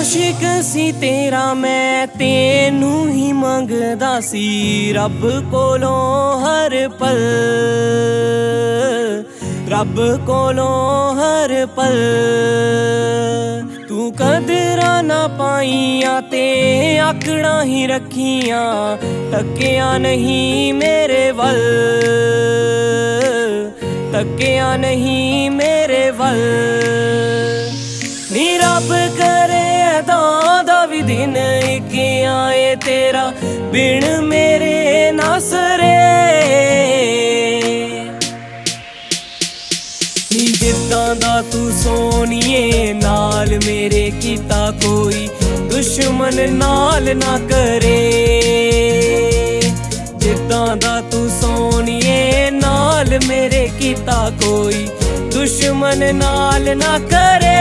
आशिक सी तेरा मैं तेनू ही मंगदा सी रब कोलों हर पल, रब कोलों हर पल। तू कदरां ना पाईयां ते आकड़ां ही रखियां, तकिया नहीं मेरे वल, तकिया नहीं मेरे वल। नी रब करे ऐदां दा भी दिन इक आए तेरा बिन मेरे ना सरे। नी जिद्दां दा तू सोनिए नाल मेरे कीता कोई दुश्मन नाल ना करे। जिद्दां दा तू सोनिए नाल मेरे कीता कोई दुश्मन नाल ना करे।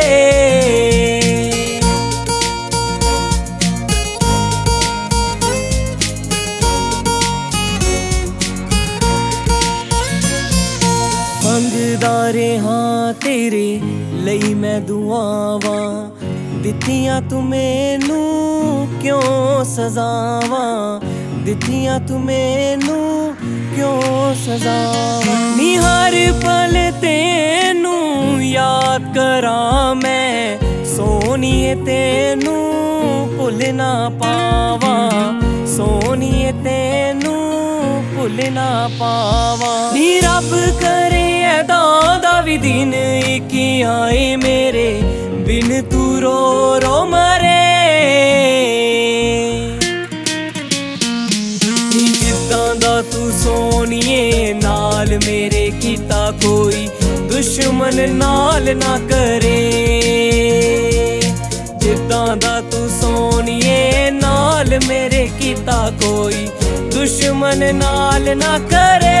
मंगदा रहा तेरे लई मैं दुआवां, दित्तियां तू मैनू क्यों सजावां, दित्तियां तू मैनू क्यों सजावां। नी हर पल तेनू याद करां मैं, सोनिए तेनू भुल ना पावां, सोनिए तेनू भुल ना पावां। नी रब करे ऐदां दा भी दिन इक आए मेरे बिन तू रो रो मरे। जिद्दां दा तू सोनिए नाल मेरे कीता कोई दुश्मन नाल ना करे। जिद्दां दा तू सोनिए नाल मेरे कीता कोई दुश्मन नाल ना करे।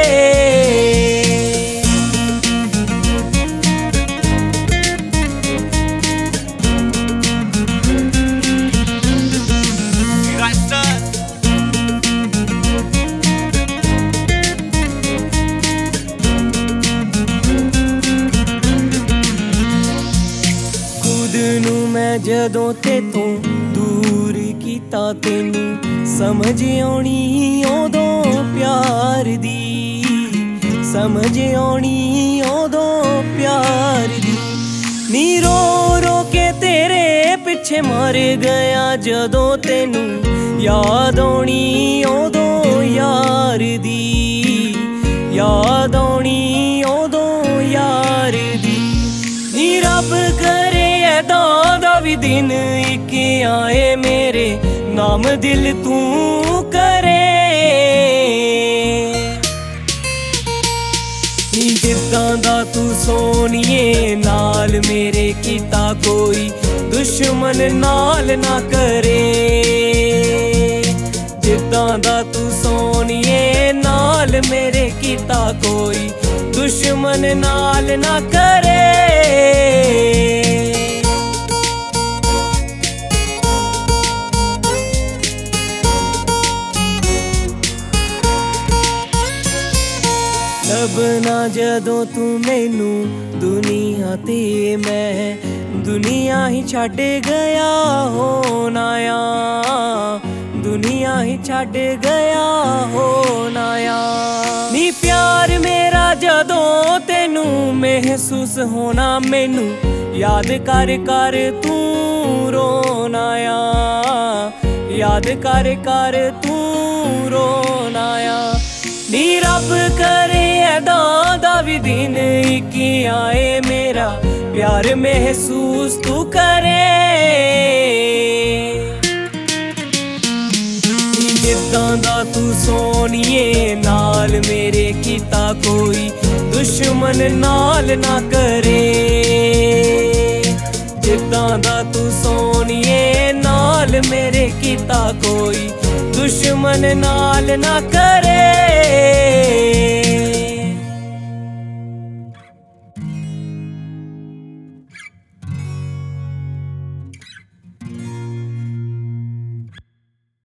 मैं जदों तेतों दूर कीता तेनू समझ आउणी उदों प्यार दी, समझ आउणी उदों प्यार दी। नी रो रो के तेरे पिछे मर गया जदों तेनू याद आउणी उदों यार दी, याद आउणी उदों यार दी। नी रब करे ऐदां दा भी दिन इक आए मेरे नाम दिल तू करे। जिद्दां दा तू सोनिए नाल मेरे कीता कोई दुश्मन नाल ना करे। जिद्दां दा तू सोनिए नाल मेरे कीता कोई दुश्मन नाल ना करे। लभना जदों तू मैनू दुनिया ते मैं दुनिया ही छड्ड गया होना आ, दुनिया ही छड्ड गया होना आ। नी प्यार मेरा जदों तेनू महसूस होना मैनू याद कर कर तू रोना आ, याद कर कर तू रोना आ। नी रब करे ऐदां दा भी दिन इक आए मेरा प्यार महसूस तू करे। जिद्दां दा तू सोनिए नाल मेरे कीता कोई दुश्मन नाल ना करे। जिद्दां दा तू सोनिए नाल मेरे कीता कोई दुश्मन नाल ना करे।